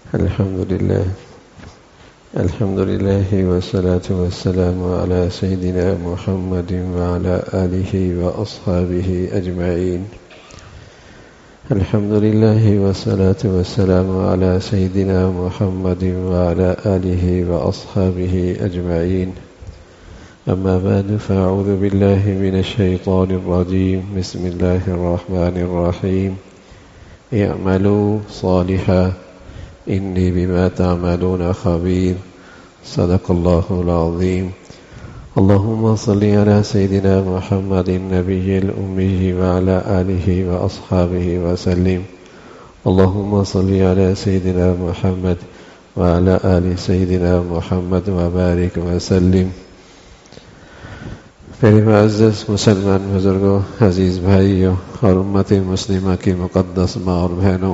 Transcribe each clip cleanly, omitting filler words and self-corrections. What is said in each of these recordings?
الحمد لله والصلاة والسلام على سيدنا محمد وعلى آله وأصحابه أجمعين. الحمد لله والصلاة والسلام على سيدنا محمد وعلى آله وأصحابه أجمعين. أما بعد فأعوذ بالله من الشيطان الرجيم. بسم الله الرحمن الرحيم. اعملوا صالحا إني بما تعملون خبير. صدق الله العظيم. اللهم صل على سيدنا محمد النبي الأمي وعلى آله وأصحابه وسلم. اللهم صل على سيدنا محمد وعلى آل سيدنا محمد وبارك وسلم. میرے معزز مسلمان بزرگوں، عزیز بھائیوں اور امت مسلمہ کی مقدس ماں اور بہنوں،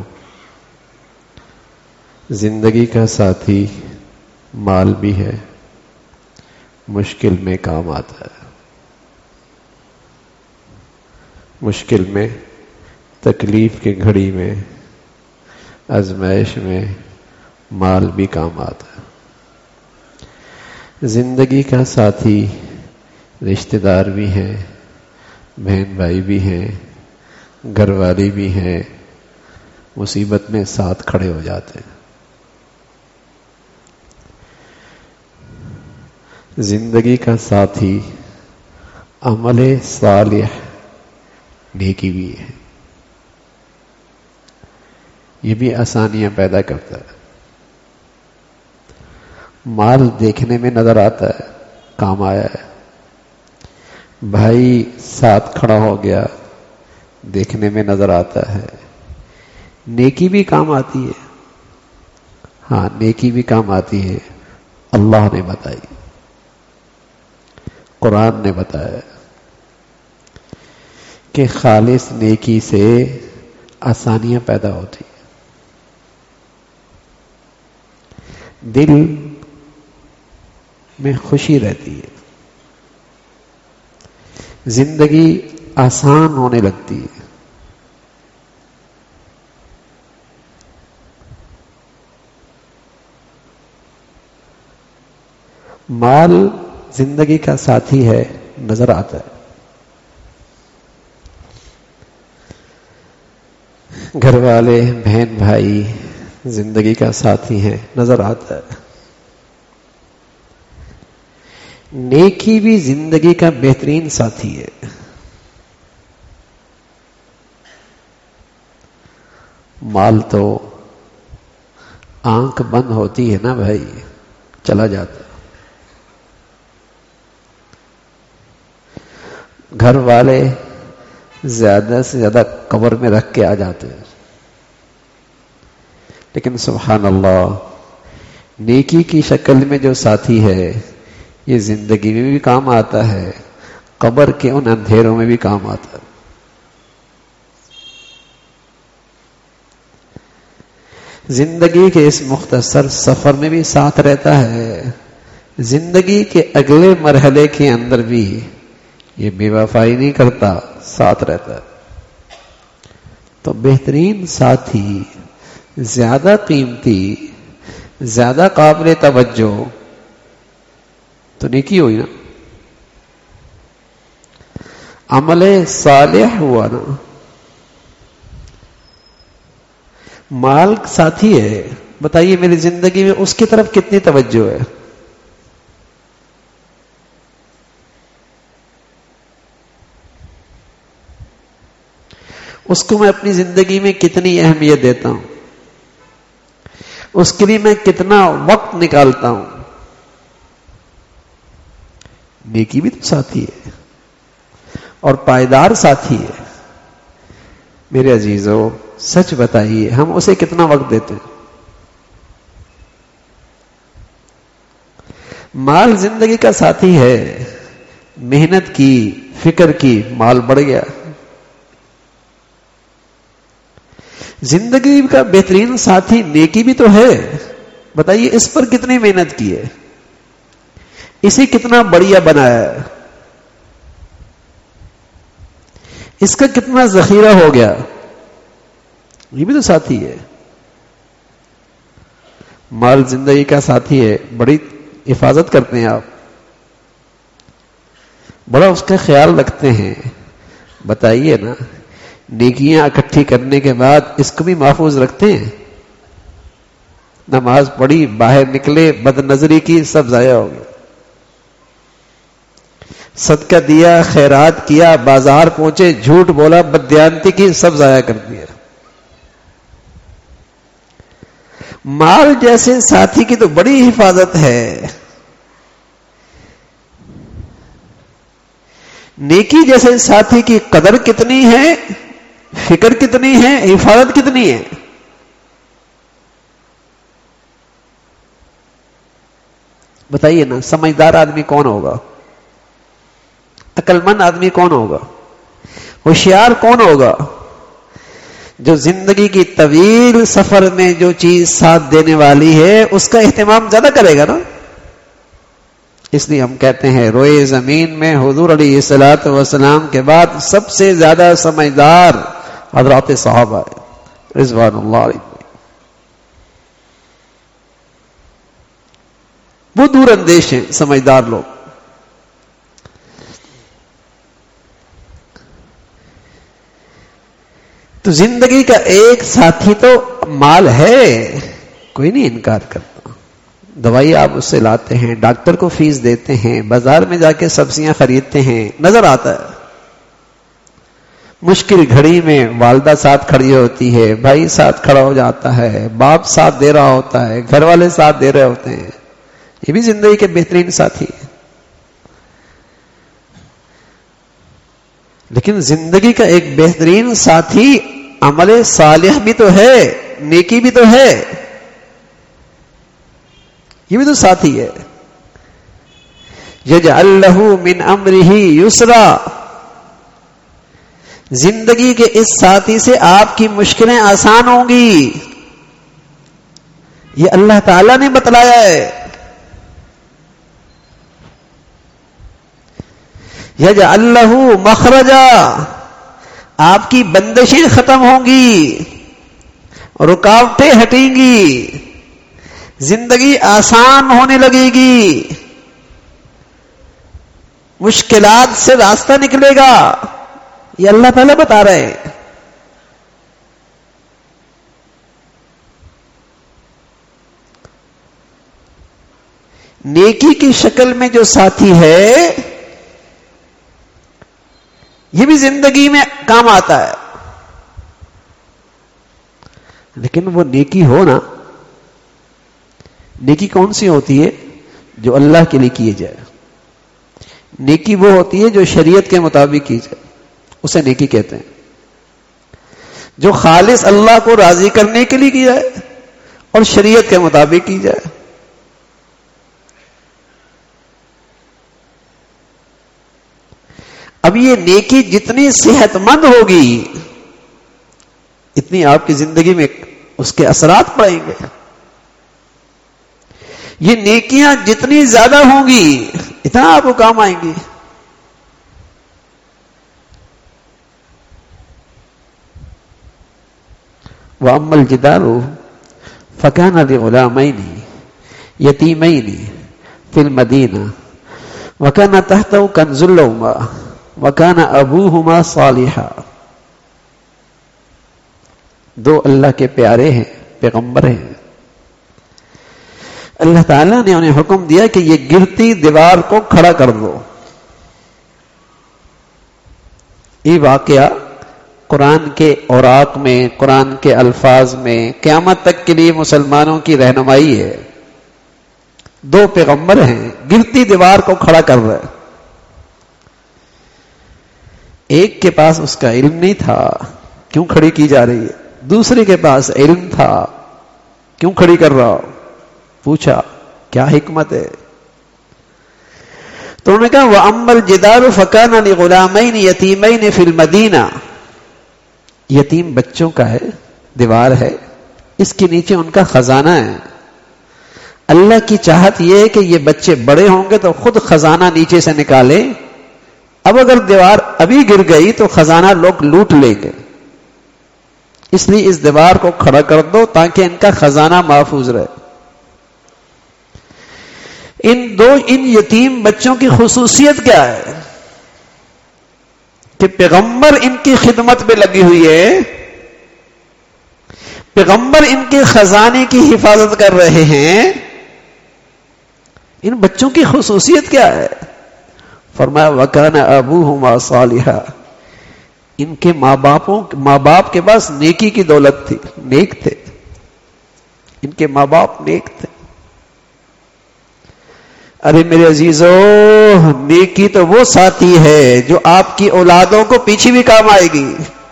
زندگی کا ساتھی مال بھی ہے، مشکل میں کام آتا ہے. مشکل میں، تکلیف کی گھڑی میں، آزمائش میں مال بھی کام آتا ہے. زندگی کا ساتھی رشتہ دار بھی ہیں، بہن بھائی بھی ہیں، گھر والی بھی ہیں، مصیبت میں ساتھ کھڑے ہو جاتے ہیں. زندگی کا ساتھی عمل صالح نیکی بھی ہے. یہ بھی آسانیاں پیدا کرتا ہے. مال دیکھنے میں نظر آتا ہے، کام آیا ہے. بھائی ساتھ کھڑا ہو گیا، دیکھنے میں نظر آتا ہے. نیکی بھی کام آتی ہے. ہاں، نیکی بھی کام آتی ہے. اللہ نے بتائی، قرآن نے بتایا کہ خالص نیکی سے آسانیاں پیدا ہوتی ہیں. دل میں خوشی رہتی ہے، زندگی آسان ہونے لگتی ہے. مال زندگی کا ساتھی ہے، نظر آتا ہے. گھر والے، بہن بھائی زندگی کا ساتھی ہیں، نظر آتا ہے. نیکی بھی زندگی کا بہترین ساتھی ہے. مال تو آنکھ بند ہوتی ہے نا بھائی، چلا جاتا ہے. گھر والے زیادہ سے زیادہ قبر میں رکھ کے آ جاتے ہیں. لیکن سبحان اللہ، نیکی کی شکل میں جو ساتھی ہے یہ زندگی میں بھی کام آتا ہے، قبر کے ان اندھیروں میں بھی کام آتا ہے. زندگی کے اس مختصر سفر میں بھی ساتھ رہتا ہے. زندگی کے اگلے مرحلے کے اندر بھی یہ بے وفائی نہیں کرتا، ساتھ رہتا ہے. تو بہترین ساتھی، زیادہ قیمتی، زیادہ قابل توجہ تو نیکی ہوئی نا، عمل صالح ہوا نا. مال ساتھی ہے، بتائیے میری زندگی میں اس کی طرف کتنی توجہ ہے؟ اس کو میں اپنی زندگی میں کتنی اہمیت دیتا ہوں، اس کے لیے میں کتنا وقت نکالتا ہوں. نیکی بھی تو ساتھی ہے اور پائیدار ساتھی ہے. میرے عزیزوں، سچ بتائیے ہم اسے کتنا وقت دیتے ہیں؟ مال زندگی کا ساتھی ہے، محنت کی، فکر کی، مال بڑھ گیا. زندگی کا بہترین ساتھی نیکی بھی تو ہے. بتائیے اس پر کتنی محنت کی ہے، اسے کتنا بڑھیا بنایا ہے، اس کا کتنا ذخیرہ ہو گیا. یہ بھی تو ساتھی ہے. مال زندگی کا ساتھی ہے، بڑی حفاظت کرتے ہیں آپ، بڑا اس کا خیال رکھتے ہیں. بتائیے نا، نیکیاں اکٹھی کرنے کے بعد اس کو بھی محفوظ رکھتے ہیں؟ نماز پڑھی، باہر نکلے، بد نظری کی، سب ضائع ہو گیا. صدقہ دیا، خیرات کیا، بازار پہنچے، جھوٹ بولا، بددیانتی کی، سب ضائع کر دیا. مال جیسے ساتھی کی تو بڑی حفاظت ہے. نیکی جیسے ساتھی کی قدر کتنی ہے، فکر کتنی ہے، حفاظت کتنی ہے. بتائیے نا، سمجھدار آدمی کون ہوگا؟ عقل مند آدمی کون ہوگا؟ ہوشیار کون ہوگا؟ جو زندگی کی طویل سفر میں جو چیز ساتھ دینے والی ہے اس کا اہتمام زیادہ کرے گا نا. اس لیے ہم کہتے ہیں روئے زمین میں حضور علیہ الصلوۃ والسلام کے بعد سب سے زیادہ سمجھدار حضرات صحابہ رضوان اللہ علیہ. وہ دور اندیش ہیں سمجھدار لوگ. تو زندگی کا ایک ساتھی تو مال ہے، کوئی نہیں انکار کرتا. دوائی آپ اس سے لاتے ہیں، ڈاکٹر کو فیس دیتے ہیں، بازار میں جا کے سبزیاں خریدتے ہیں، نظر آتا ہے. مشکل گھڑی میں والدہ ساتھ کھڑی ہوتی ہے، بھائی ساتھ کھڑا ہو جاتا ہے، باپ ساتھ دے رہا ہوتا ہے، گھر والے ساتھ دے رہے ہوتے ہیں. یہ بھی زندگی کے بہترین ساتھی ہیں. لیکن زندگی کا ایک بہترین ساتھی عمل صالح بھی تو ہے، نیکی بھی تو ہے، یہ بھی تو ساتھی ہے. یجعل لہ من امرہ یسرا، زندگی کے اس ساتھی سے آپ کی مشکلیں آسان ہوں گی. یہ اللہ تعالی نے بتلایا ہے. یجعل لہ مخرجا، آپ کی بندشیں ختم ہوں گی، رکاوٹیں ہٹیں گی، زندگی آسان ہونے لگے گی، مشکلات سے راستہ نکلے گا. یہ اللہ تعالیٰ بتا رہے ہیں. نیکی کی شکل میں جو ساتھی ہے یہ بھی زندگی میں کام آتا ہے. لیکن وہ نیکی ہو نا، نیکی کون سی ہوتی ہے؟ جو اللہ کے لیے کیے جائے. نیکی وہ ہوتی ہے جو شریعت کے مطابق کی جائے، اسے نیکی کہتے ہیں. جو خالص اللہ کو راضی کرنے کے لیے کی جائے اور شریعت کے مطابق کی جائے. اب یہ نیکی جتنی صحت مند ہوگی اتنی آپ کی زندگی میں اس کے اثرات پڑیں گے. یہ نیکیاں جتنی زیادہ ہوں گی اتنا آپ کو کام آئیں گی. وَأَمَّا الْجِدَارُ فَكَانَ لِغُلَامَيْنِ يَتِيمَيْنِ فِي الْمَدِينَةِ وَكَانَ تَحْتَهُ كَنْزٌ لَهُمَا وَكَانَ أَبُوهُمَا صَالِحًا. دو اللہ کے پیارے ہیں، پیغمبر ہیں. اللہ تعالیٰ نے انہیں حکم دیا کہ یہ گرتی دیوار کو کھڑا کر دو. یہ واقعہ قرآن کے اوراق میں، قرآن کے الفاظ میں قیامت تک کے لیے مسلمانوں کی رہنمائی ہے. دو پیغمبر ہیں، گرتی دیوار کو کھڑا کر رہے. ایک کے پاس اس کا علم نہیں تھا، کیوں کھڑی کی جا رہی ہے. دوسرے کے پاس علم تھا، کیوں کھڑی کر رہا ہو. پوچھا کیا حکمت ہے. تو انہوں نے کہا وَأَمَّا الْجِدَارُ فَكَانَ لِغُلَامَيْنِ يَتِيمَيْنِ فِي الْمَدِينَةِ. یتیم بچوں کا ہے، دیوار ہے، اس کے نیچے ان کا خزانہ ہے. اللہ کی چاہت یہ ہے کہ یہ بچے بڑے ہوں گے تو خود خزانہ نیچے سے نکالے. اب اگر دیوار ابھی گر گئی تو خزانہ لوگ لوٹ لیں گے، اس لیے اس دیوار کو کھڑا کر دو تاکہ ان کا خزانہ محفوظ رہے. ان یتیم بچوں کی خصوصیت کیا ہے کہ پیغمبر ان کی خدمت میں لگی ہوئی ہے، پیغمبر ان کے خزانے کی حفاظت کر رہے ہیں. ان بچوں کی خصوصیت کیا ہے؟ فرمایا وَكَانَ أَبُوهُمَا صَالِحًا، ان کے ماں باپ کے پاس نیکی کی دولت تھی، نیک تھے، ان کے ماں باپ نیک تھے. ارے میرے عزیزو، نیکی تو وہ ساتھی ہے جو آپ کی اولادوں کو پیچھے بھی کام آئے گی،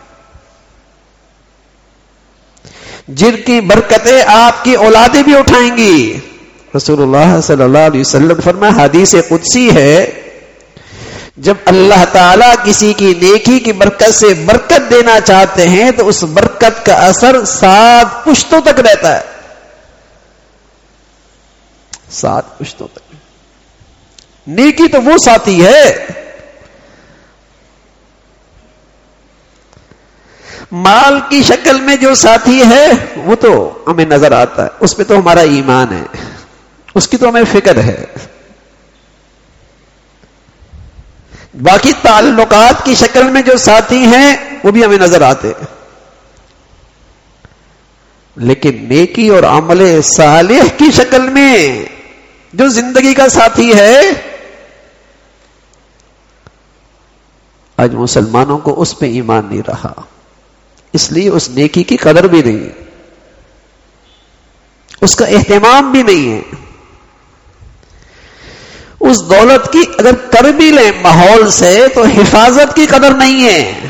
جن کی برکتیں آپ کی اولادیں بھی اٹھائیں گی. رسول اللہ صلی اللہ علیہ وسلم فرمایا، حدیث قدسی ہے، جب اللہ تعالیٰ کسی کی نیکی کی برکت سے برکت دینا چاہتے ہیں تو اس برکت کا اثر 7 پشتوں تک رہتا ہے، 7 پشتوں تک. نیکی تو وہ ساتھی ہے. مال کی شکل میں جو ساتھی ہے وہ تو ہمیں نظر آتا ہے، اس پہ تو ہمارا ایمان ہے، اس کی تو ہمیں فکر ہے. باقی تعلقات کی شکل میں جو ساتھی ہیں وہ بھی ہمیں نظر آتے، لیکن نیکی اور عمل صالح کی شکل میں جو زندگی کا ساتھی ہے، آج مسلمانوں کو اس پہ ایمان نہیں رہا، اس لیے اس نیکی کی قدر بھی نہیں، اس کا اہتمام بھی نہیں ہے. اس دولت کی اگر کر بھی لیں ماحول سے تو حفاظت کی قدر نہیں ہے.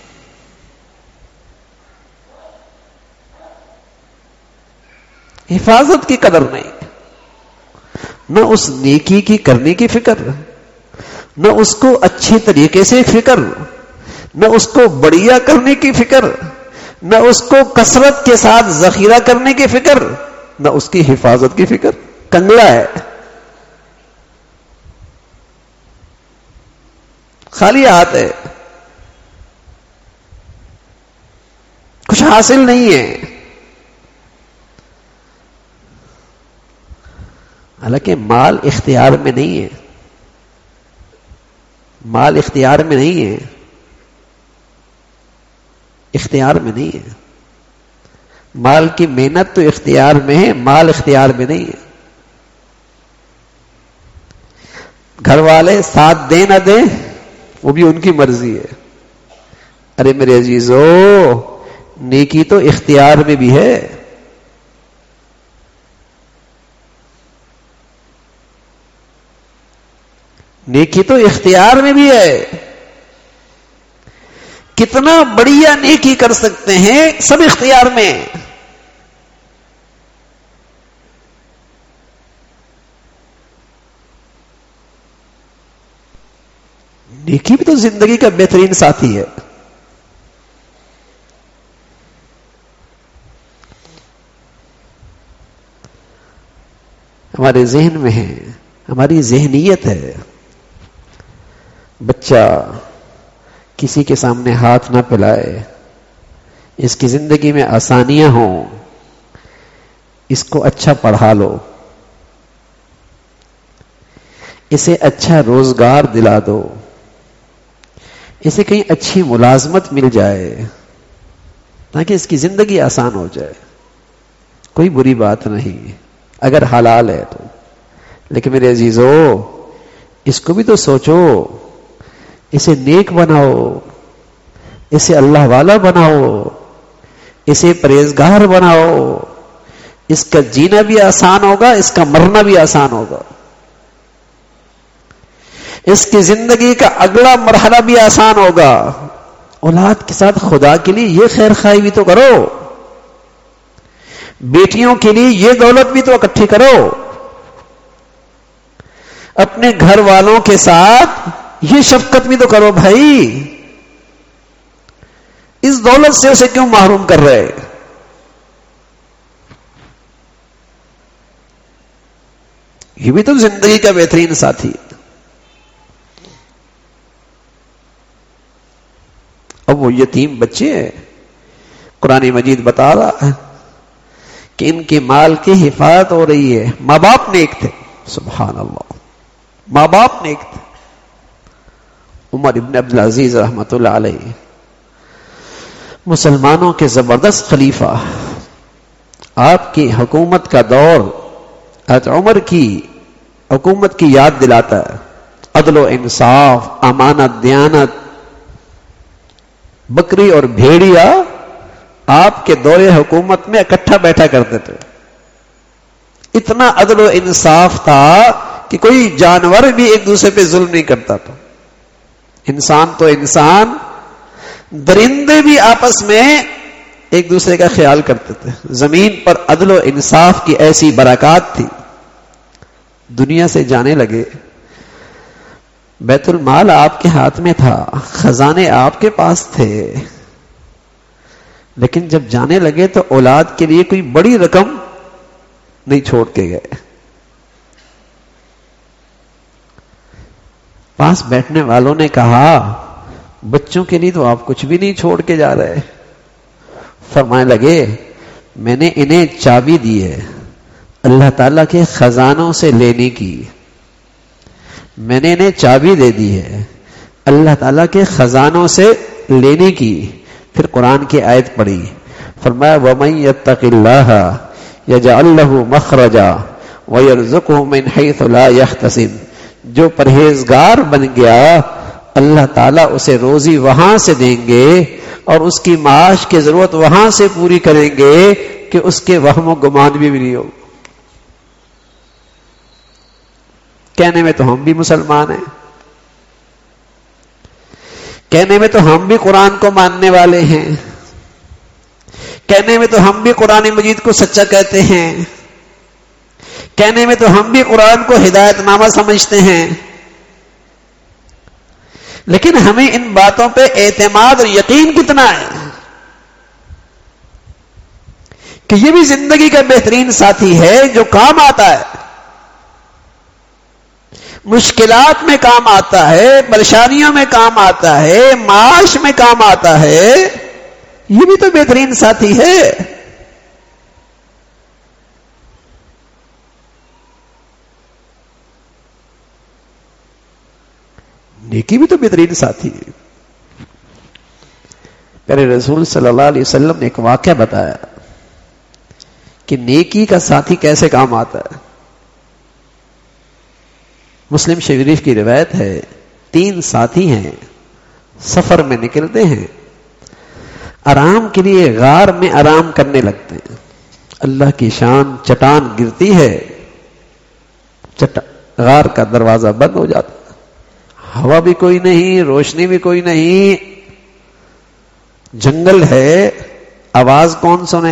حفاظت کی قدر نہیں، نہ اس نیکی کی کرنے کی فکر، نہ اس کو اچھی طریقے سے فکر، نہ اس کو بڑھیا کرنے کی فکر، نہ اس کو کثرت کے ساتھ ذخیرہ کرنے کی فکر، نہ اس کی حفاظت کی فکر. کنگلا ہے، خالی ہاتھ ہے، کچھ حاصل نہیں ہے. حالانکہ مال اختیار میں نہیں ہے، مال اختیار میں نہیں ہے، اختیار میں نہیں ہے. مال کی محنت تو اختیار میں ہے، مال اختیار میں نہیں ہے. گھر والے ساتھ دیں نہ دیں وہ بھی ان کی مرضی ہے. ارے میرے عزیزو، نیکی تو اختیار میں بھی ہے. نیکی تو اختیار میں بھی ہے. کتنا بڑھیا نیکی کر سکتے ہیں، سب اختیار میں. نیکی بھی تو زندگی کا بہترین ساتھی ہے. ہمارے ذہن میں ہے، ہماری ذہنیت ہے، بچہ کسی کے سامنے ہاتھ نہ پھیلائے، اس کی زندگی میں آسانیاں ہوں، اس کو اچھا پڑھا لو، اسے اچھا روزگار دلا دو، اسے کہیں اچھی ملازمت مل جائے تاکہ اس کی زندگی آسان ہو جائے. کوئی بری بات نہیں اگر حلال ہے تو. لیکن میرے عزیزو، اس کو بھی تو سوچو، اسے نیک بناؤ، اسے اللہ والا بناؤ، اسے پرہیزگار بناؤ. اس کا جینا بھی آسان ہوگا، اس کا مرنا بھی آسان ہوگا، اس کی زندگی کا اگلا مرحلہ بھی آسان ہوگا. اولاد کے ساتھ خدا کے لیے یہ خیر خواہی بھی تو کرو، بیٹیوں کے لیے یہ دولت بھی تو اکٹھی کرو، اپنے گھر والوں کے ساتھ یہ شفقت بھی تو کرو. بھائی اس دولت سے اسے کیوں محروم کر رہے؟ یہ بھی تو زندگی کا بہترین ساتھی ہے. اب وہ یتیم بچے ہیں، قرآن مجید بتا رہا ہے کہ ان کے مال کی حفاظت ہو رہی ہے. ماں باپ نیک تھے، سبحان اللہ. ماں باپ نیک تھے. عمر ابن عبدالعزیز رحمۃ اللہ علیہ مسلمانوں کے زبردست خلیفہ، آپ کی حکومت کا دور حضرت عمر کی حکومت کی یاد دلاتا ہے. عدل و انصاف، امانت، دیانت. بکری اور بھیڑیا آپ کے دور حکومت میں اکٹھا بیٹھا کرتے تھے. اتنا عدل و انصاف تھا کہ کوئی جانور بھی ایک دوسرے پہ ظلم نہیں کرتا تھا. انسان تو انسان، درندے بھی آپس میں ایک دوسرے کا خیال کرتے تھے. زمین پر عدل و انصاف کی ایسی برکات تھی. دنیا سے جانے لگے، بیت المال آپ کے ہاتھ میں تھا، خزانے آپ کے پاس تھے، لیکن جب جانے لگے تو اولاد کے لیے کوئی بڑی رقم نہیں چھوڑ کے گئے. پاس بیٹھنے والوں نے کہا بچوں کے لیے تو آپ کچھ بھی نہیں چھوڑ کے جا رہے. فرمانے لگے میں نے انہیں چابی دی ہے اللہ تعالیٰ کے خزانوں سے لینے کی. میں نے انہیں چابی دے دی ہے اللہ تعالیٰ کے خزانوں سے لینے کی. پھر قرآن کی آیت پڑھی، فرمایا وَمَن يَتَّقِ اللَّهَ يَجْعَل لَّهُ مَخْرَجًا وَيَرْزُقْهُ مِنْ حَيْثُ لَا يَحْتَسِبُ. جو پرہیزگار بن گیا اللہ تعالیٰ اسے روزی وہاں سے دیں گے اور اس کی معاش کی ضرورت وہاں سے پوری کریں گے کہ اس کے وہم و گمان بھی نہیں ہوگا. کہنے میں تو ہم بھی مسلمان ہیں، کہنے میں تو ہم بھی قرآن کو ماننے والے ہیں، کہنے میں تو ہم بھی قرآن مجید کو سچا کہتے ہیں، کہنے میں تو ہم بھی قرآن کو ہدایت نامہ سمجھتے ہیں، لیکن ہمیں ان باتوں پہ اعتماد اور یقین کتنا ہے کہ یہ بھی زندگی کا بہترین ساتھی ہے جو کام آتا ہے، مشکلات میں کام آتا ہے، پریشانیوں میں کام آتا ہے، معاش میں کام آتا ہے. یہ بھی تو بہترین ساتھی ہے. نیکی بھی تو بہترین ساتھی ہے. پیارے رسول صلی اللہ علیہ وسلم نے ایک واقعہ بتایا کہ نیکی کا ساتھی کیسے کام آتا ہے. مسلم شریف کی روایت ہے، 3 ساتھی ہیں، سفر میں نکلتے ہیں، آرام کے لیے غار میں آرام کرنے لگتے ہیں. اللہ کی شان، چٹان گرتی ہے، غار کا دروازہ بند ہو جاتا ہے، ہوا بھی کوئی نہیں، روشنی بھی کوئی نہیں، جنگل ہے، آواز کون سنے.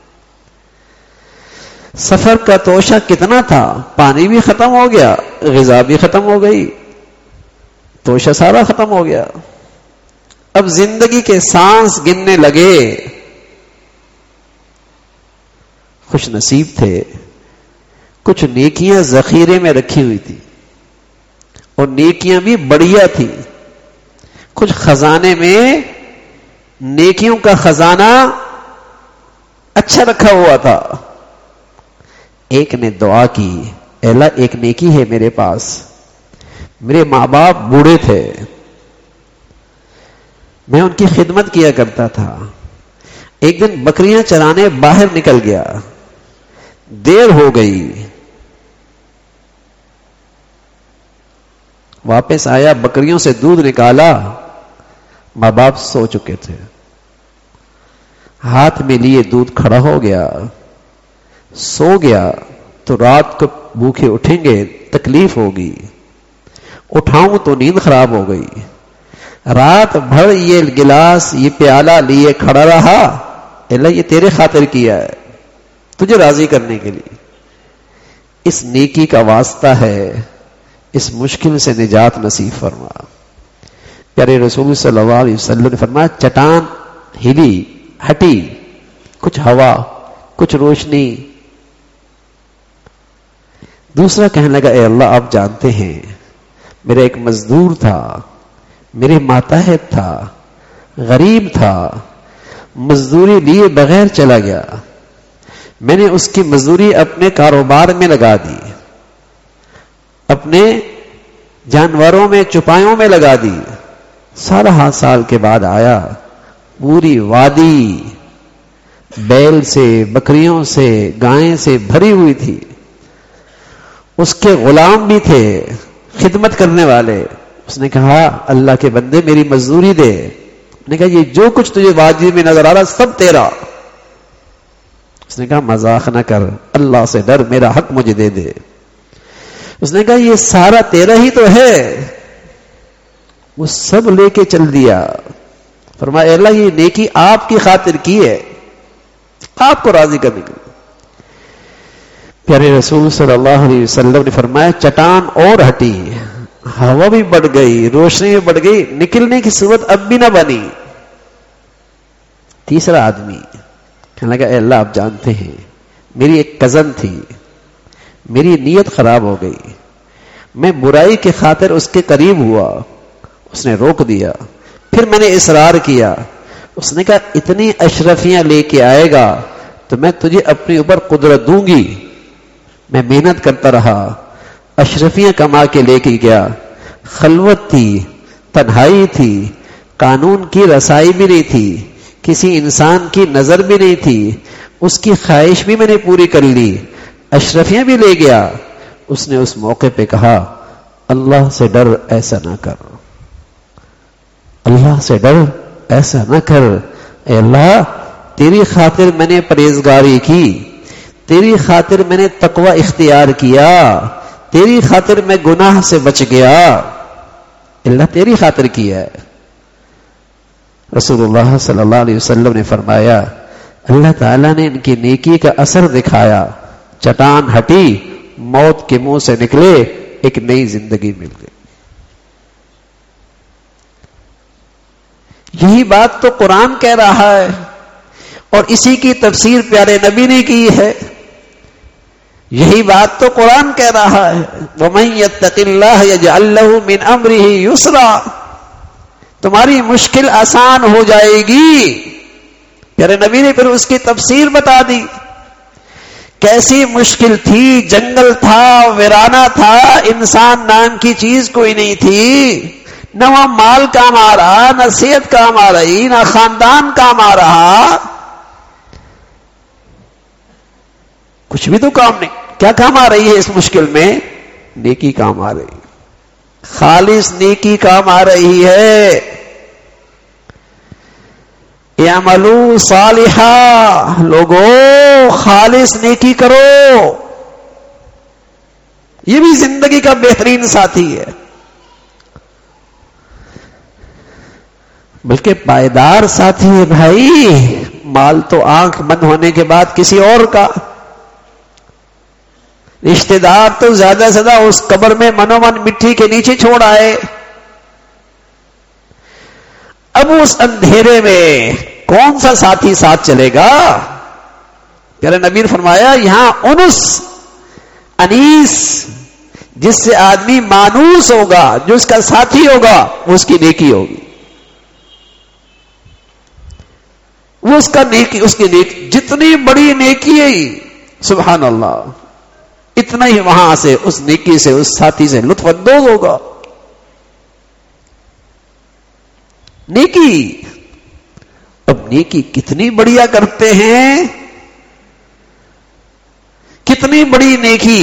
سفر کا توشہ کتنا تھا، پانی بھی ختم ہو گیا، غذا بھی ختم ہو گئی، توشہ سارا ختم ہو گیا. اب زندگی کے سانس گننے لگے. خوش نصیب تھے، کچھ نیکیاں ذخیرے میں رکھی ہوئی تھی اور نیکیاں بھی بڑھیا تھی. کچھ خزانے میں نیکیوں کا خزانہ اچھا رکھا ہوا تھا. ایک نے دعا کی، اے اللہ ایک نیکی ہے میرے پاس، میرے ماں باپ بوڑھے تھے، میں ان کی خدمت کیا کرتا تھا. ایک دن بکریاں چرانے باہر نکل گیا، دیر ہو گئی، واپس آیا، بکریوں سے دودھ نکالا، ماں باپ سو چکے تھے. ہاتھ میں لیے دودھ کھڑا ہو گیا، سو گیا تو رات کو بھوکے اٹھیں گے، تکلیف ہوگی، اٹھاؤں تو نیند خراب ہو گئی. رات بھر یہ گلاس، یہ پیالہ لیے کھڑا رہا، اللہ یہ تیرے خاطر کیا ہے، تجھے راضی کرنے کے لیے. اس نیکی کا واسطہ ہے، اس مشکل سے نجات نصیب فرما. پیارے رسول صلی اللہ علیہ وسلم نے فرمایا چٹان ہلی، ہٹی، کچھ ہوا، کچھ روشنی. دوسرا کہنے لگا اے اللہ آپ جانتے ہیں میرا ایک مزدور تھا، میرے ماتحت تھا، غریب تھا، مزدوری لیے بغیر چلا گیا، میں نے اس کی مزدوری اپنے کاروبار میں لگا دی، اپنے جانوروں میں چپایوں میں لگا دی. 12.5 سال کے بعد آیا. پوری وادی بیل سے، بکریوں سے، گائیں سے بھری ہوئی تھی. اس کے غلام بھی تھے، خدمت کرنے والے. اس نے کہا اللہ کے بندے میری مزدوری دے. نے کہا یہ جو کچھ تجھے وادی میں نظر آ رہا سب تیرا. اس نے کہا مذاق نہ کر، اللہ سے ڈر، میرا حق مجھے دے دے. اس نے کہا یہ سارا تیرا ہی تو ہے. وہ سب لے کے چل دیا. فرمایا اللہ یہ نیکی آپ کی خاطر کی ہے، آپ کو راضی کرنے کے لیے. پیارے رسول صلی اللہ علیہ وسلم نے فرمایا چٹان اور ہٹی، ہوا بھی بڑھ گئی، روشنی بھی بڑھ گئی، نکلنے کی صورت اب بھی نہ بنی. تیسرا آدمی کہنے لگا اے اللہ آپ جانتے ہیں میری ایک کزن تھی، میری نیت خراب ہو گئی، میں برائی کے خاطر اس کے قریب ہوا، اس نے روک دیا، پھر میں نے اصرار کیا. اس نے کہا اتنی اشرفیاں لے کے آئے گا تو میں تجھے اپنے اوپر قدرت دوں گی. میں محنت کرتا رہا، اشرفیاں کما کے لے کے گیا. خلوت تھی، تنہائی تھی، قانون کی رسائی بھی نہیں تھی، کسی انسان کی نظر بھی نہیں تھی، اس کی خواہش بھی میں نے پوری کر لی، اشرفیاں بھی لے گیا. اس نے اس موقع پہ کہا اللہ سے ڈر، ایسا نہ کر، اللہ سے ڈر، ایسا نہ کر. اے اللہ تیری خاطر میں نے پرہیزگاری کی، تیری خاطر میں نے تقوی اختیار کیا، تیری خاطر میں گناہ سے بچ گیا. اللہ تیری خاطر کیا ہے. رسول اللہ صلی اللہ علیہ وسلم نے فرمایا اللہ تعالیٰ نے ان کی نیکی کا اثر دکھایا. چٹان ہٹی، موت کے منہ سے نکلے، ایک نئی زندگی مل گئی. یہی بات تو قرآن کہہ رہا ہے اور اسی کی تفسیر پیارے نبی نے کی ہے. یہی بات تو قرآن کہہ رہا ہے وَمَن يَتَّقِ اللَّهَ يَجْعَل لَّهُ مِنْ أَمْرِهِ يُسْرًا، تمہاری مشکل آسان ہو جائے گی. پیارے نبی نے پھر اس کی تفسیر بتا دی. کیسی مشکل تھی، جنگل تھا، ویرانہ تھا، انسان نام کی چیز کوئی نہیں تھی، نہ وہاں مال کام آ رہا، نہ صحت کام آ رہی، نہ خاندان کام آ رہا، کچھ بھی تو کام نہیں. کیا کام آ رہی ہے اس مشکل میں؟ نیکی کام آ رہی، خالص نیکی کام آ رہی ہے. اعملوا صالحا، لوگوں خالص نیکی کرو. یہ بھی زندگی کا بہترین ساتھی ہے، بلکہ پائیدار ساتھی ہے. بھائی مال تو آنکھ بند ہونے کے بعد کسی اور کا، رشتہ دار تو زیادہ سے زیادہ اس قبر میں منو من مٹی کے نیچے چھوڑ آئے. اب اس اندھیرے میں کون سا ساتھی ساتھ چلے گا؟ پیارے نبی نے فرمایا یہاں انس، انیس، جس سے آدمی مانوس ہوگا، جو اس کا ساتھی ہوگا، وہ اس کی نیکی ہوگی، وہ اس کا نیکی، اس کی نیکی جتنی بڑی نیکی ہے سبحان اللہ، اتنا ہی وہاں سے اس نیکی سے، اس ساتھی سے لطف اندوز ہوگا. نیکی، اب نیکی کتنی بڑھیا کرتے ہیں، کتنی بڑی نیکی.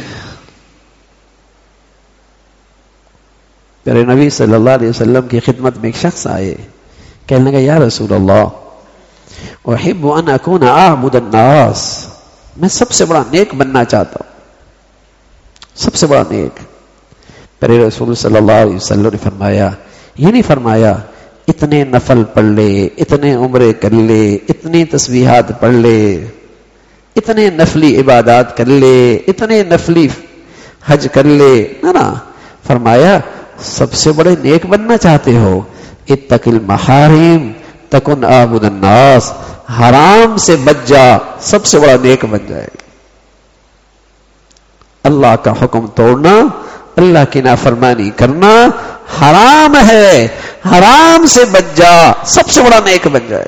پیارے نبی صلی اللہ علیہ وسلم کی خدمت میں ایک شخص آئے، کہنے لگا یا رسول اللہ احب ان اکون اعبد الناس، میں سب سے بڑا نیک بننا چاہتا ہوں، سب سے بڑا نیک. پیارے رسول صلی اللہ علیہ وسلم نے فرمایا، یہ نہیں فرمایا اتنے نفل پڑھ لے، اتنے عمرے کر لے، اتنی تسبیحات پڑھ لے، اتنے نفلی عبادات کر لے، اتنے نفلی حج کر لے، نہ فرمایا سب سے بڑے نیک بننا چاہتے ہو، اتق المحارم تکن اعبد الناس، حرام سے بچ جا، سب سے بڑا نیک بن جائے. اللہ کا حکم توڑنا، اللہ کی نافرمانی کرنا حرام ہے، حرام سے بچ جا، سب سے بڑا نیک بن جائے.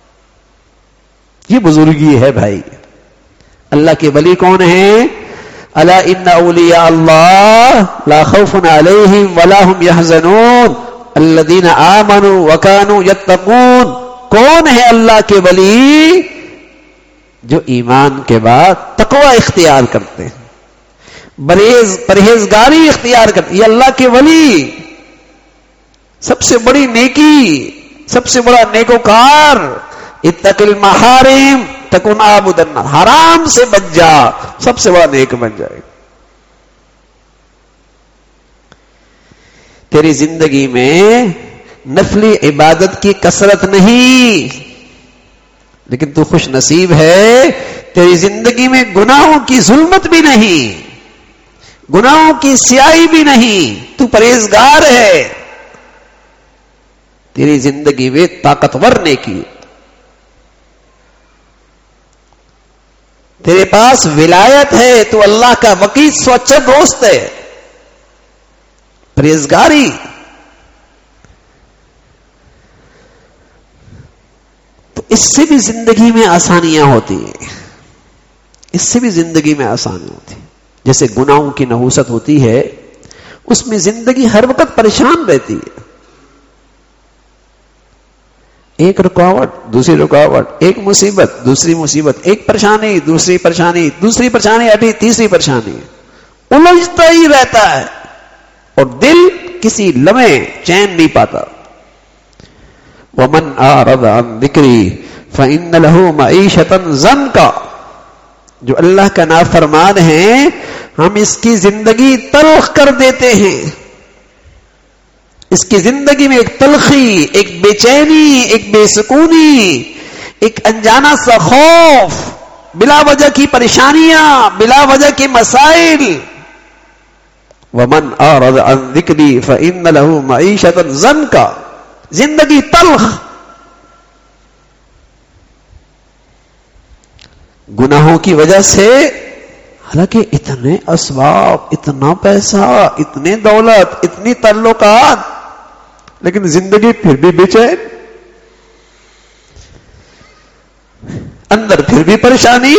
یہ بزرگی ہے بھائی. اللہ کے ولی کون ہیں؟ الا ان اولیاء اللہ لا خوف علیہم ولا هم يحزنون الذین آمنوا وكانوا يتقون. کون ہے اللہ کے ولی؟ جو ایمان کے بعد تقوی اختیار کرتے ہیں، پرہیزگاری اختیار کرتے ہیں. یہ اللہ کے ولی سب سے بڑی نیکی، سب سے بڑا نیکوکار. اتق المحارم تکن عابد النار، حرام سے بچ جا، سب سے بڑا نیک بن جائے. تیری زندگی میں نفلی عبادت کی کثرت نہیں، لیکن تو خوش نصیب ہے، تیری زندگی میں گناہوں کی ظلمت بھی نہیں، گناہوں کی سیاہی بھی نہیں، تو پرہیزگار ہے. تیری زندگی میں طاقتور نیکی، تیرے پاس ولایت ہے، تو اللہ کا وکیل سوچا دوست ہے. پرہیزگاری، تو اس سے بھی زندگی میں آسانیاں ہوتی ہیں، اس سے بھی زندگی میں آسانی ہوتی ہے. جیسے گناہوں کی نحوست ہوتی ہے، اس میں زندگی ہر وقت پریشان رہتی ہے. ایک رکاوٹ دوسری رکاوٹ، ایک مصیبت دوسری مصیبت، ایک پریشانی دوسری پریشانی، دوسری پریشانی ہٹی تیسری پریشانی، الجھتا ہی رہتا ہے اور دل کسی لمحے چین نہیں پاتا. ومن اعرض عن ذکری فإن له معیشۃ ضنکا. جو اللہ کا نافرمان ہے، ہم اس کی زندگی تلخ کر دیتے ہیں. اس کی زندگی میں ایک تلخی، ایک بے چینی، ایک بے سکونی، ایک انجانا سا خوف، بلا وجہ کی پریشانیاں، بلا وجہ کے مسائل. ومن اعرض عن ذکری فإن له معیشۃ ضنکا، زندگی تلخ. گناہوں کی وجہ سے، حالانکہ اتنے اسباب، اتنا پیسہ، اتنے دولت، اتنی تعلقات، لیکن زندگی پھر بھی بے چین، اندر پھر بھی پریشانی.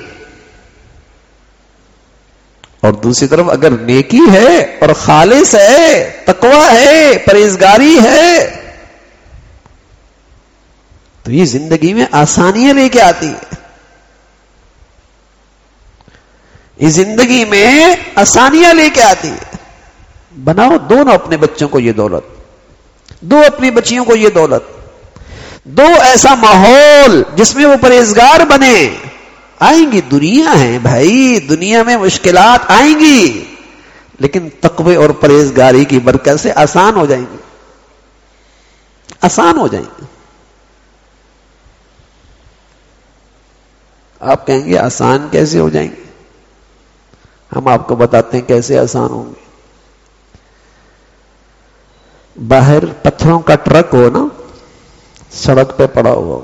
اور دوسری طرف اگر نیکی ہے اور خالص ہے، تقوی ہے، پرہیزگاری ہے، تو یہ زندگی میں آسانیاں لے کے آتی ہے. یہ زندگی میں آسانیاں لے کے آتی ہے. بناؤ دونوں اپنے بچوں کو یہ دولت، دو اپنی بچیوں کو یہ دولت، دو ایسا ماحول جس میں وہ پرہیزگار بنے. آئیں گی، دنیا ہے بھائی، دنیا میں مشکلات آئیں گی، لیکن تقوی اور پرہیزگاری کی برکت سے آسان ہو جائیں گی، آسان ہو جائیں گی. آپ کہیں گے آسان کیسے ہو جائیں گے؟ ہم آپ کو بتاتے ہیں کیسے آسان ہوں گے. باہر پتھروں کا ٹرک ہو نا، سڑک پہ پڑا ہوا ہو،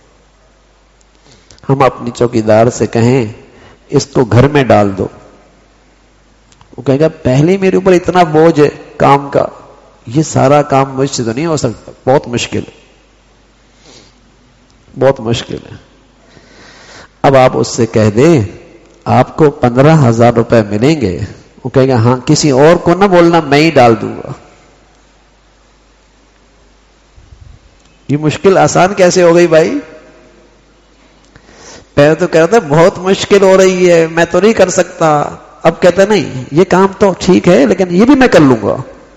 ہم اپنی چوکیدار سے کہیں اس کو گھر میں ڈال دو، وہ کہے گا پہلے میرے اوپر اتنا بوجھ ہے کام کا، یہ سارا کام مجھ سے تو نہیں ہو سکتا، بہت مشکل ہے، بہت مشکل ہے. اب آپ اس سے کہہ دیں آپ کو 15,000 روپے ملیں گے، وہ کہے گا ہاں، کسی اور کو نہ بولنا، میں ہی ڈال دوں گا. یہ مشکل آسان کیسے ہو گئی بھائی؟ پہلے تو کہتا بہت مشکل ہو رہی ہے، میں تو نہیں کر سکتا. اب کہتا نہیں، یہ کام تو ٹھیک ہے لیکن یہ بھی میں کر لوں گا.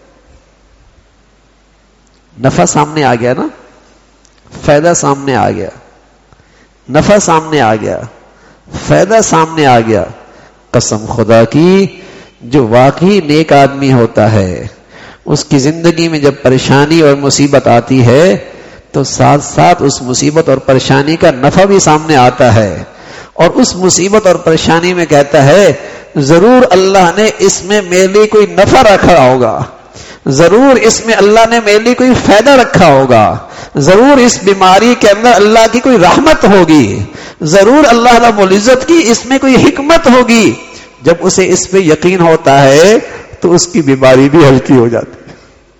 نفع سامنے آ گیا نا، فائدہ سامنے آ گیا، نفع سامنے آ گیا، فائدہ سامنے آ گیا. قسم خدا کی، جو واقعی نیک آدمی ہوتا ہے، اس کی زندگی میں جب پریشانی اور مصیبت آتی ہے تو ساتھ ساتھ اس مصیبت اور پریشانی کا نفع بھی سامنے آتا ہے، اور اس مصیبت اور پریشانی میں کہتا ہے ضرور اللہ نے اس میں میرے لیے کوئی نفع رکھا ہوگا، ضرور اس میں اللہ نے میرے لیے کوئی فائدہ رکھا ہوگا، ضرور اس بیماری کے اندر اللہ کی کوئی رحمت ہوگی، ضرور اللہ رب العزت کی اس میں کوئی حکمت ہوگی. جب اسے اس پہ یقین ہوتا ہے تو اس کی بیماری بھی ہلکی ہو جاتی ہے،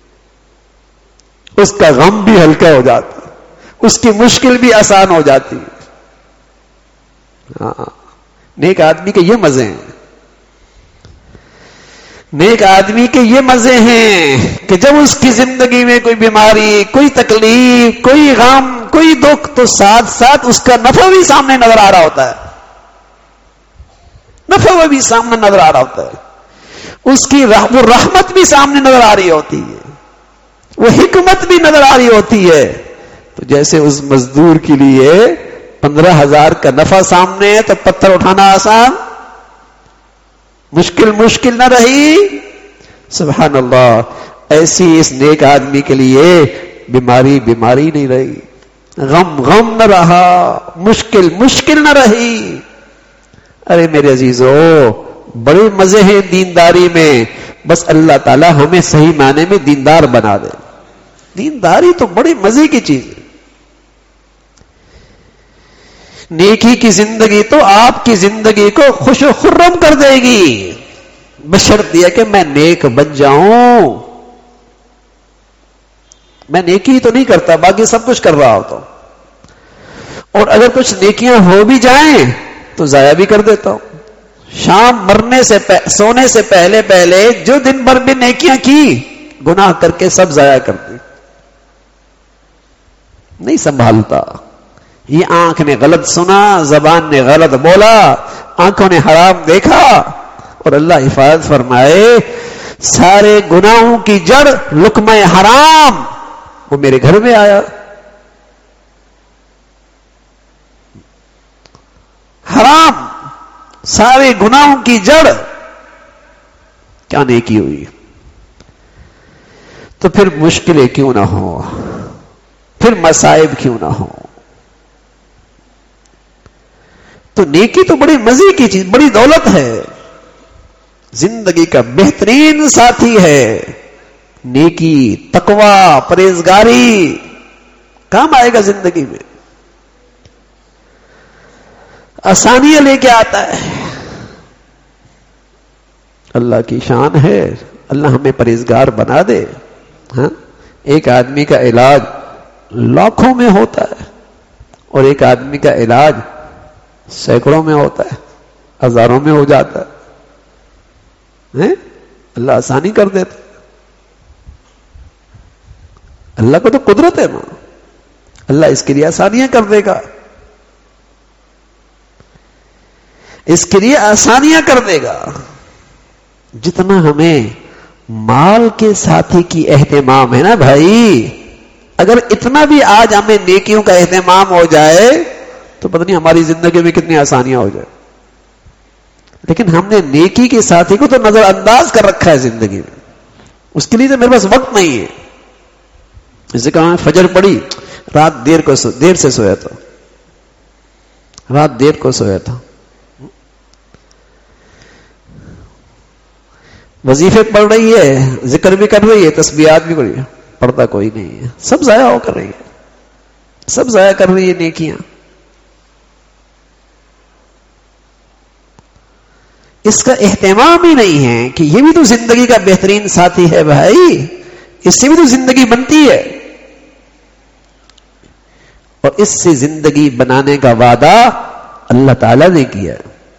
اس کا غم بھی ہلکا ہو جاتا ہے، اس کی مشکل بھی آسان ہو جاتی ہے. ہاں، نیک آدمی کے یہ مزے ہیں. نیک آدمی کے یہ مزے ہیں کہ جب اس کی زندگی میں کوئی بیماری، کوئی تکلیف، کوئی غم، کوئی دکھ، تو ساتھ ساتھ اس کا نفع بھی سامنے نظر آ رہا ہوتا ہے، نفع بھی سامنے نظر آ رہا ہوتا ہے، اس کی وہ رحمت بھی سامنے نظر آ رہی ہوتی ہے، وہ حکمت بھی نظر آ رہی ہوتی ہے. تو جیسے اس مزدور کے لیے 15,000 کا نفع سامنے ہے تو پتھر اٹھانا آسان، مشکل نہ رہی. سبحان اللہ. ایسی اس نیک آدمی کے لیے بیماری نہیں رہی، غم نہ رہا، مشکل نہ رہی. ارے میرے عزیزو، بڑے مزے ہیں دینداری میں، بس اللہ تعالی ہمیں صحیح معنی میں دیندار بنا دے. دینداری تو بڑے مزے کی چیز ہے. نیکی کی زندگی تو آپ کی زندگی کو خوش و خرم کر دے گی، بشرط یہ کہ میں نیک بن جاؤں. میں نیکی تو نہیں کرتا، باقی سب کچھ کر رہا ہوتا ہوں، اور اگر کچھ نیکیاں ہو بھی جائیں تو ضائع بھی کر دیتا ہوں. شام مرنے سے سونے سے پہلے جو دن بھر میں نیکیاں کی، گناہ کر کے سب ضائع کر دی، نہیں سنبھالتا. یہ آنکھ نے غلط سنا، زبان نے غلط بولا، آنکھوں نے حرام دیکھا، اور اللہ حفاظت فرمائے سارے گناہوں کی جڑ لقمہ حرام وہ میرے گھر میں آیا. حرام سارے گناہوں کی جڑ کیا نیکی ہوئی. تو پھر مشکلیں کیوں نہ ہو، پھر مصائب کیوں نہ ہو. تو نیکی تو بڑی مزے کی چیز، بڑی دولت ہے، زندگی کا بہترین ساتھی ہے. نیکی، تقوی، پرہیزگاری کام آئے گا زندگی میں، آسانیاں لے کے آتا ہے. اللہ کی شان ہے، اللہ ہمیں پرہیزگار بنا دے. ہاں، ایک آدمی کا علاج لاکھوں میں ہوتا ہے، اور ایک آدمی کا علاج سینکڑوں میں ہوتا ہے، ہزاروں میں ہو جاتا ہے. اللہ آسانی کر دیتا ہے. اللہ کو تو قدرت ہے نا، اللہ اس کے لیے آسانیاں کر دے گا، اس کے لیے آسانیاں کر دے گا. جتنا ہمیں مال کے ساتھی کی اہتمام ہے نا بھائی، اگر اتنا بھی آج ہمیں نیکیوں کا اہتمام ہو جائے تو پتہ نہیں ہماری زندگی میں کتنی آسانیاں ہو جائے. لیکن ہم نے نیکی کے ساتھی کو تو نظر انداز کر رکھا ہے زندگی میں، اس کے لیے تو میرے پاس وقت نہیں ہے. جیسے کہا فجر پڑی، رات دیر سے سویا تھا، رات دیر کو سویا تھا، وظیفے پڑھ رہی ہے، ذکر بھی کر رہی ہے، تسبیحات بھی پڑھ رہی ہے، پڑھتا کوئی نہیں ہے، سب ضائع ہو کر رہی ہے، سب ضائع کر رہی ہے نیکیاں. اس کا اہتمام ہی نہیں ہے کہ یہ بھی تو زندگی کا بہترین ساتھی ہے بھائی، اس سے بھی تو زندگی بنتی ہے، اور اس سے زندگی بنانے کا وعدہ اللہ تعالی نے کیا.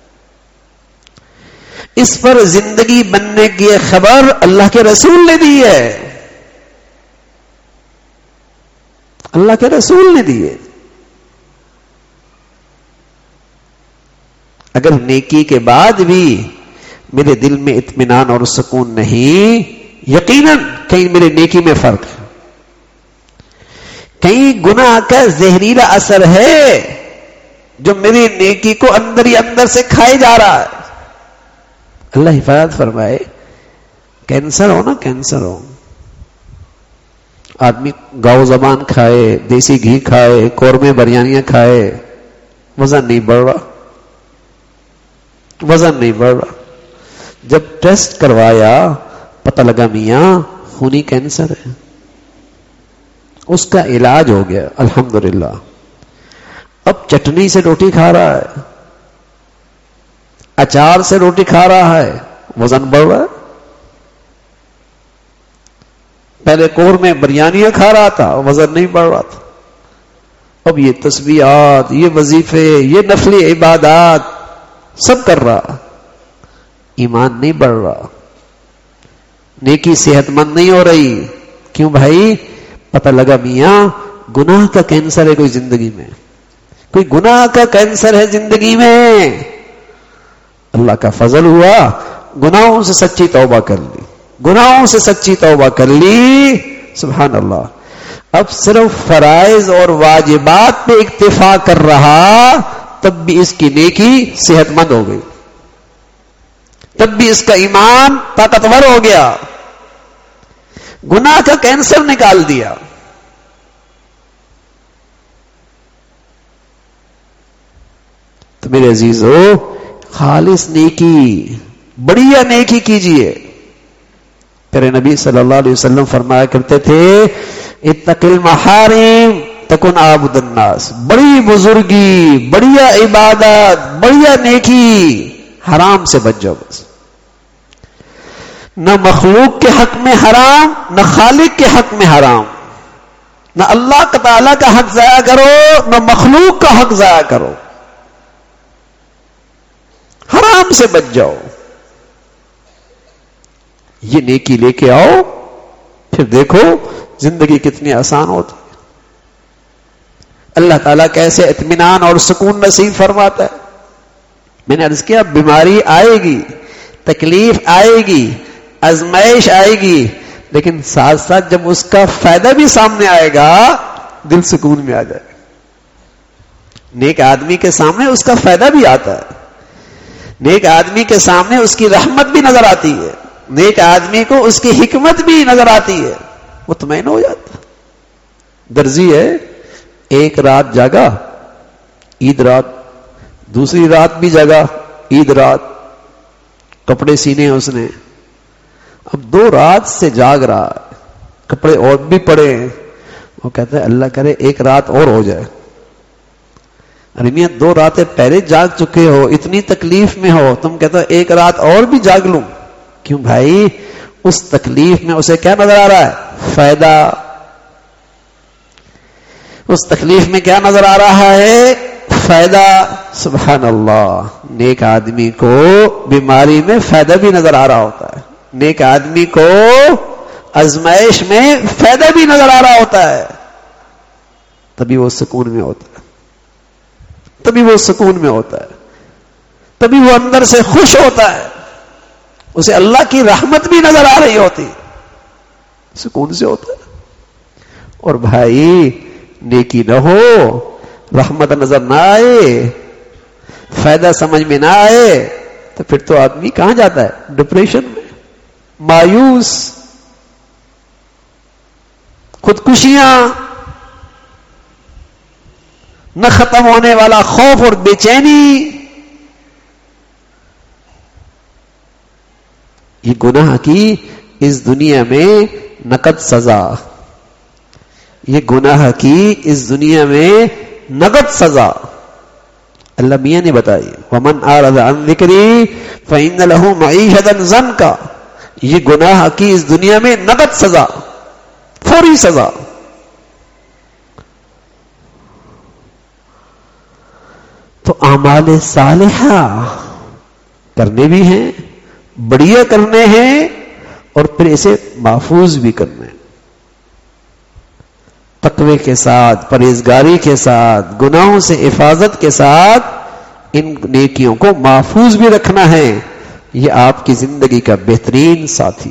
اس پر زندگی بننے کی خبر اللہ کے رسول نے دی ہے، اللہ کے رسول نے دی ہے. اگر نیکی کے بعد بھی میرے دل میں اطمینان اور سکون نہیں، یقیناً کہیں میرے نیکی میں فرق ہے، کہیں گناہ کا زہریلا اثر ہے جو میری نیکی کو اندر ہی اندر سے کھائے جا رہا ہے. اللہ حفاظت فرمائے. کینسر ہو نا، کینسر ہو، آدمی گاؤ زبان کھائے، دیسی گھی کھائے، قورمے بریانیاں کھائے، وزن نہیں بڑھ رہا، وزن نہیں بڑھ رہا. جب ٹیسٹ کروایا پتہ لگا میاں خونی کینسر ہے. اس کا علاج ہو گیا الحمدللہ. اب چٹنی سے روٹی کھا رہا ہے، اچار سے روٹی کھا رہا ہے، وزن بڑھ رہا ہے. پہلے قورمے بریانیاں کھا رہا تھا، وزن نہیں بڑھ رہا تھا. اب یہ تسبیحات، یہ وظیفے، یہ نفلی عبادات سب کر رہا، ایمان نہیں بڑھ رہا. نیکی صحت مند نہیں ہو رہی. کیوں بھائی؟ پتہ لگا میاں گناہ کا کینسر ہے کوئی زندگی میں، کوئی گناہ کا کینسر ہے زندگی میں. اللہ کا فضل ہوا، گناہوں سے سچی توبہ کر لی، گناہوں سے سچی توبہ کر لی. سبحان اللہ. اب صرف فرائض اور واجبات پہ اکتفا کر رہا، تب بھی اس کی نیکی صحت مند ہو گئی، تب بھی اس کا ایمان طاقتور ہو گیا، گناہ کا کینسر نکال دیا. تو میرے عزیزو، خالص نیکی، بڑھیا نیکی کیجئے. پیارے نبی صلی اللہ علیہ وسلم فرمایا کرتے تھے اتق المحارم تکن عابد الناس. بڑی بزرگی، بڑھیا عبادت، بڑھیا نیکی، حرام سے بچ جاؤ بس. نہ مخلوق کے حق میں حرام، نہ خالق کے حق میں حرام. نہ اللہ تعالی کا حق ضائع کرو، نہ مخلوق کا حق ضائع کرو. حرام سے بچ جاؤ. یہ نیکی لے کے آؤ، پھر دیکھو زندگی کتنی آسان ہوتی ہے. اللہ تعالیٰ کیسے اطمینان اور سکون نصیب فرماتا ہے. میں نے عرض کیا بیماری آئے گی، تکلیف آئے گی، آزمائش آئے گی، لیکن ساتھ ساتھ جب اس کا فائدہ بھی سامنے آئے گا دل سکون میں آ جائے گا. نیک آدمی کے سامنے اس کا فائدہ بھی آتا ہے، نیک آدمی کے سامنے اس کی رحمت بھی نظر آتی ہے، نیک آدمی کو اس کی حکمت بھی نظر آتی ہے، مطمئن ہو جاتا. درزی ہے، ایک رات جاگا عید رات، دوسری رات بھی جاگا عید رات، کپڑے سینے ہیں اس نے. اب 2 رات سے جاگ رہا ہے، کپڑے اور بھی پڑے ہیں. وہ کہتا ہے اللہ کرے ایک رات اور ہو جائے. ارے میاں 2 راتیں پہلے جاگ چکے ہو، اتنی تکلیف میں ہو، تم کہتے ہو ایک رات اور بھی جاگ لوں. کیوں بھائی؟ اس تکلیف میں اسے کیا نظر آ رہا ہے؟ فائدہ. اس تکلیف میں کیا نظر آ رہا ہے؟ فائدہ. سبحان اللہ. نیک آدمی کو بیماری میں فائدہ بھی نظر آ رہا ہوتا ہے، نیک آدمی کو آزمائش میں فائدہ بھی نظر آ رہا ہوتا ہے. تبھی وہ سکون میں ہوتا ہے، تبھی وہ سکون میں ہوتا ہے، تبھی وہ اندر سے خوش ہوتا ہے، اسے اللہ کی رحمت بھی نظر آ رہی ہوتی، سکون سے ہوتا ہے. اور بھائی نیکی نہ ہو، رحمت نظر نہ آئے، فائدہ سمجھ میں نہ آئے، تو پھر تو آدمی کہاں جاتا ہے؟ ڈپریشن میں، مایوس، خودکشیاں، نہ ختم ہونے والا خوف اور بے چینی. یہ گناہ کی اس دنیا میں نقد سزا، یہ گناہ کی اس دنیا میں نقد سزا اللہ میاں نے بتائی. وَمَنْ أَعْرَضَ عَنْ ذِكْرِي فَإِنَّ لَهُ مَعِيشَةً ضَنْكَ. یہ گناہ کی اس دنیا میں نقد سزا، فوری سزا. تو اعمال صالحہ کرنے بھی ہیں، بڑھیا کرنے ہیں، اور پھر اسے محفوظ بھی کرنے ہیں، تقوی کے ساتھ، پرہیزگاری کے ساتھ، گناہوں سے حفاظت کے ساتھ ان نیکیوں کو محفوظ بھی رکھنا ہے. یہ آپ کی زندگی کا بہترین ساتھی،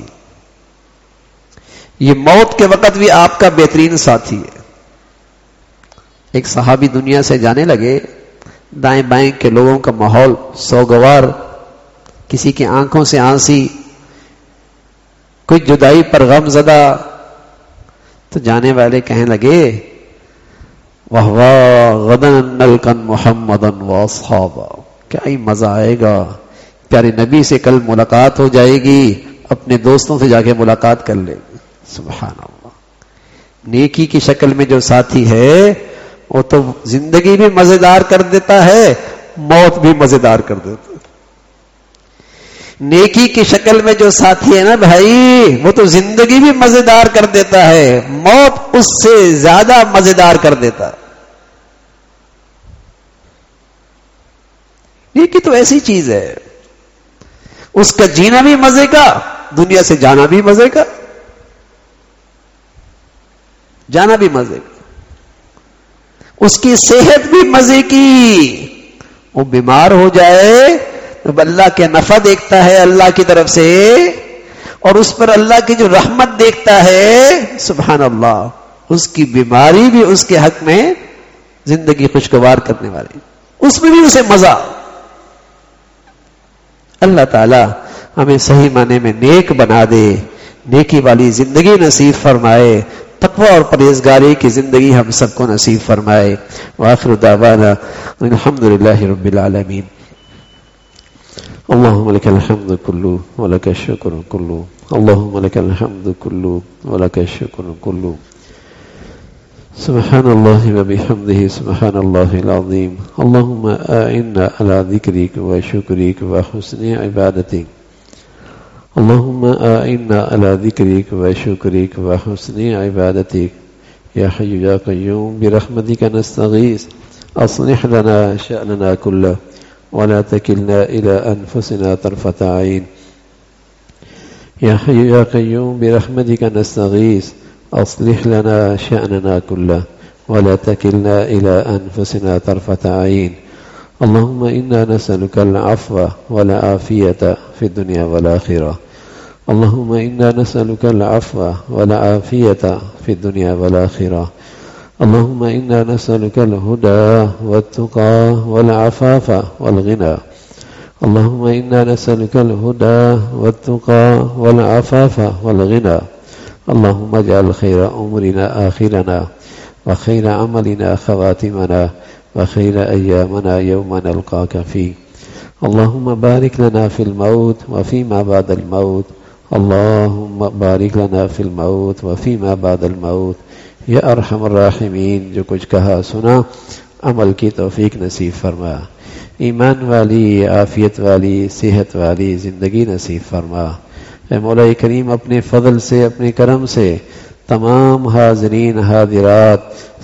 یہ موت کے وقت بھی آپ کا بہترین ساتھی ہے. ایک صحابی دنیا سے جانے لگے، دائیں بائیں کے لوگوں کا ماحول سوگوار، کسی کی آنکھوں سے آنسی، کوئی جدائی پر غم زدہ. تو جانے والے کہنے لگے واہ واہ غدن نلقن محمدن واصحابہ، کیا ہی مزہ آئے گا، پیارے نبی سے کل ملاقات ہو جائے گی، اپنے دوستوں سے جا کے ملاقات کر لیں گے. سبحان اللہ. نیکی کی شکل میں جو ساتھی ہے وہ تو زندگی بھی مزیدار کر دیتا ہے، موت بھی مزیدار کر دیتا ہے. نیکی کی شکل میں جو ساتھی ہے نا بھائی، وہ تو زندگی بھی مزیدار کر دیتا ہے، موت اس سے زیادہ مزیدار کر دیتا ہے. نیکی تو ایسی چیز ہے، اس کا جینا بھی مزے کا، دنیا سے جانا بھی مزے کا، جانا بھی مزے کا، اس کی صحت بھی مزے کی. وہ بیمار ہو جائے تو اللہ کے نفع دیکھتا ہے اللہ کی طرف سے، اور اس پر اللہ کی جو رحمت دیکھتا ہے، سبحان اللہ، اس کی بیماری بھی اس کے حق میں زندگی خوشگوار کرنے والی، اس میں بھی اسے مزہ. اللہ تعالی ہمیں صحیح معنی میں نیک بنا دے، نیکی والی زندگی نصیب فرمائے، تقوی اور پرہیزگاری کی زندگی ہم سب کو نصیب فرمائے. وآخر دعوانا الحمد للہ رب العالمین. اللهم لك الحمد كله ولك الشكر كله، اللهم لك الحمد كله ولك الشكر كله. سبحان الله وبحمده سبحان الله العظيم. اللهم أعنا على ذكرك وشكرك وحسن عبادتك. اللهم أعنا على ذكرك وشكرك وحسن عبادتك. يا حي يا قيوم برحمتك نستغيث، أصلح لنا شأننا كله ولا تكلنا إلى أنفسنا طرفة عين. يا حي يا قيوم برحمتك نستغيث، أصلح لنا شأننا كله ولا تكلنا إلى أنفسنا طرفة عين. اللهم إنا نسألك العفو والعافية في الدنيا والآخرة. اللهم إنا نسألك العفو والعافية في الدنيا والآخرة. اللهم إنا نسألك الهدى والتقى والعفاف والغنى. اللهم إنا نسألك الهدى والتقى والعفاف والغنى. اللهم اجعل خير أمورنا آخرنا، وخير عملنا خواتمنا، وخير أيامنا يوم نلقاك فيه. اللهم بارك لنا في الموت وفيما بعد الموت. اللهم بارك لنا في الموت وفيما بعد الموت. یا ارحم الراحمین، جو کچھ کہا سنا عمل کی توفیق نصیب فرما، ایمان والی، عافیت والی، صحت والی زندگی نصیب فرما. اے مولا کریم، اپنے فضل سے، اپنے کرم سے تمام حاضرین حاضرات،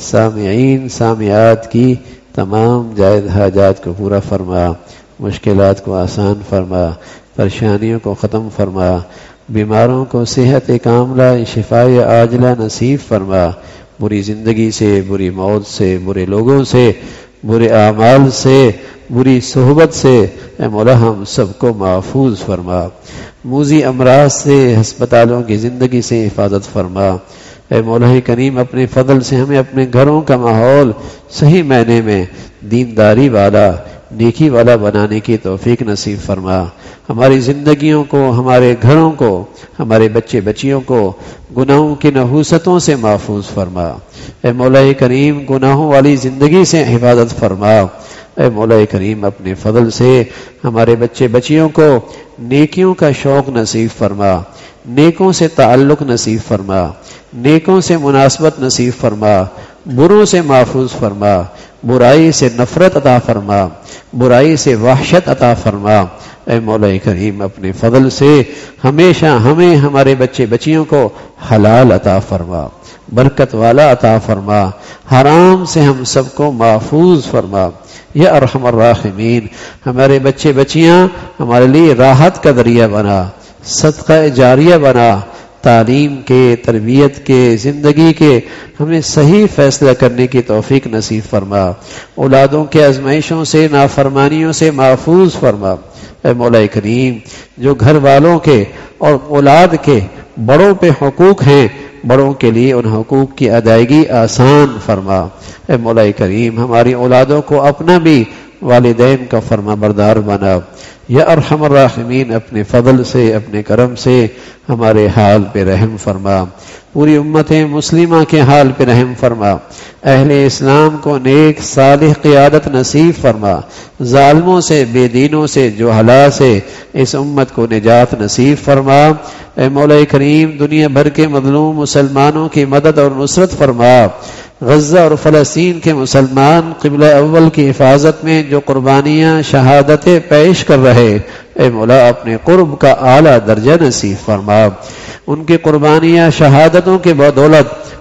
سامعین سامعات کی تمام جائز حاجات کو پورا فرما، مشکلات کو آسان فرما، پریشانیوں کو ختم فرما، بیماروں کو صحت کاملہ، شفاء عاجلہ نصیب فرما. بری زندگی سے، بری موت سے، برے لوگوں سے، برے اعمال سے، بری صحبت سے اے مولا ہم سب کو محفوظ فرما. موذی امراض سے، ہسپتالوں کی زندگی سے حفاظت فرما. اے مولا کریم، اپنے فضل سے ہمیں اپنے گھروں کا ماحول صحیح معنی میں دینداری والا، نیکی والا بنانے کی توفیق نصیب فرما. ہماری زندگیوں کو، ہمارے گھروں کو، ہمارے بچے بچیوں کو گناہوں کی نحوستوں سے محفوظ فرما. اے مولا کریم، گناہوں والی زندگی سے حفاظت فرما. اے مولا کریم، اپنے فضل سے ہمارے بچے بچیوں کو نیکیوں کا شوق نصیب فرما، نیکوں سے تعلق نصیب فرما، نیکوں سے مناسبت نصیب فرما، بروں سے محفوظ فرما، برائی سے نفرت عطا فرما، برائی سے وحشت عطا فرما. اے مولا کریم، اپنے فضل سے ہمیشہ ہمیں، ہمارے بچے بچیوں کو حلال عطا فرما، برکت والا عطا فرما، حرام سے ہم سب کو محفوظ فرما. یا ارحم الراحمین، ہمارے بچے بچیاں ہمارے لیے راحت کا ذریعہ بنا، صدقہ جاریہ بنا، تعلیم کے، تربیت کے، زندگی کے ہمیں صحیح فیصلہ کرنے کی توفیق نصیب فرما. اولادوں کے آزمائشوں سے، نافرمانیوں سے محفوظ فرما. اے مولا کریم، جو گھر والوں کے اور اولاد کے بڑوں پہ حقوق ہیں، بڑوں کے لیے ان حقوق کی ادائیگی آسان فرما. اے مولا کریم، ہماری اولادوں کو اپنا بھی والدین کا فرما بردار بنا. یا ارحم الراحمین، اپنے فضل سے، اپنے کرم سے ہمارے حال پہ رحم فرما. پوری امت مسلمہ کے حال پہ رحم فرما. اہل اسلام کو نیک صالح قیادت نصیب فرما. ظالموں سے، بے دینوں سے، جہلاء سے اس امت کو نجات نصیب فرما. اے مولا کریم، دنیا بھر کے مظلوم مسلمانوں کی مدد اور نصرت فرما. غزہ اور فلسطین کے مسلمان قبلہ اول کی حفاظت میں جو قربانیاں، شہادتیں پیش کر رہے، اے مولا اپنے قرب کا اعلیٰ درجہ نصیب فرما. ان کی قربانیاں، شہادتوں کے بدولت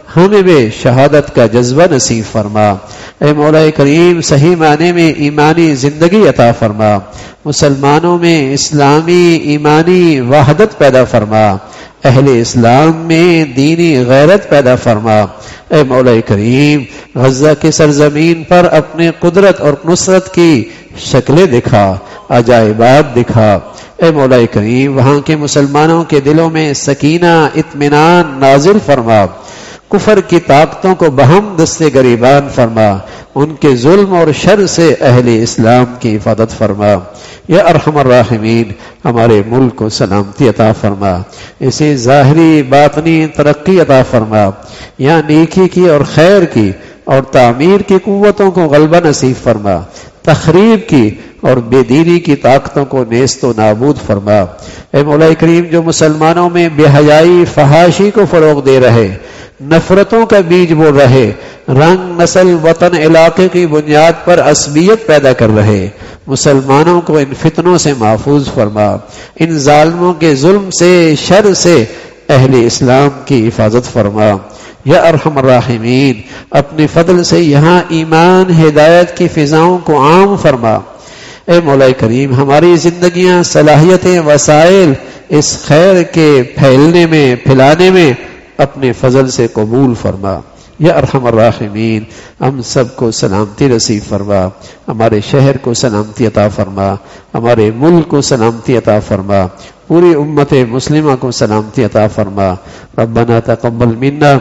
ہمیں بھی شہادت کا جذبہ نصیب فرما۔ اے مولا کریم صحیح معنی میں ایمانی زندگی عطا فرما، مسلمانوں میں اسلامی ایمانی وحدت پیدا فرما، اہل اسلام میں دینی غیرت پیدا فرما۔ اے مولا کریم غزہ کی سرزمین پر اپنے قدرت اور نصرت کی شکلیں دکھا، عجائبات دکھا۔ اے مولا کریم وہاں کے مسلمانوں کے دلوں میں سکینہ اطمینان نازل فرما، کفر کی طاقتوں کو بہم دست گریبان فرما، ان کے ظلم اور شر سے اہل اسلام کی حفاظت فرما۔ یا ارحم الراحمین ہمارے ملک کو سلامتی عطا فرما، اسے ظاہری باطنی ترقی عطا فرما، یا نیکی کی اور خیر کی اور تعمیر کی قوتوں کو غلبہ نصیب فرما، تخریب کی اور بے دینی کی طاقتوں کو نیست و نابود فرما۔ اے مولا کریم جو مسلمانوں میں بے حیائی فحاشی کو فروغ دے رہے، نفرتوں کا بیج بو رہے، رنگ نسل وطن علاقے کی بنیاد پر عصبیت پیدا کر رہے، مسلمانوں کو ان فتنوں سے محفوظ فرما، ان ظالموں کے ظلم سے شر سے اہل اسلام کی حفاظت فرما۔ یا ارحم الراحمین اپنے فضل سے یہاں ایمان ہدایت کی فضاؤں کو عام فرما۔ اے مولا کریم ہماری زندگیاں صلاحیتیں وسائل اس خیر کے پھیلنے میں پھیلانے میں اپنے فضل سے قبول فرما۔ یا ارحم الراحمین ہم سب کو سلامتی نصیب فرما، ہمارے شہر کو سلامتی عطا فرما، ہمارے ملک کو سلامتی عطا فرما، پوری امت مسلمہ کو سلامتی عطا فرما۔ ربنا تقبل منا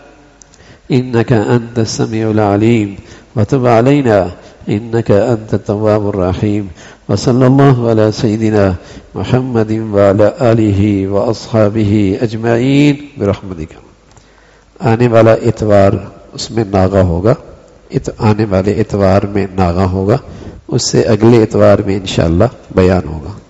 انك انت السميع العليم وتب علينا انك انت التواب الرحيم وصلى الله على سيدنا محمد وعلى آله واصحابه اجمعین برحمتک۔ آنے والا اتوار اس میں ناغہ ہوگا، آنے والے اتوار میں ناغہ ہوگا، اس سے اگلے اتوار میں انشاءاللہ بیان ہوگا۔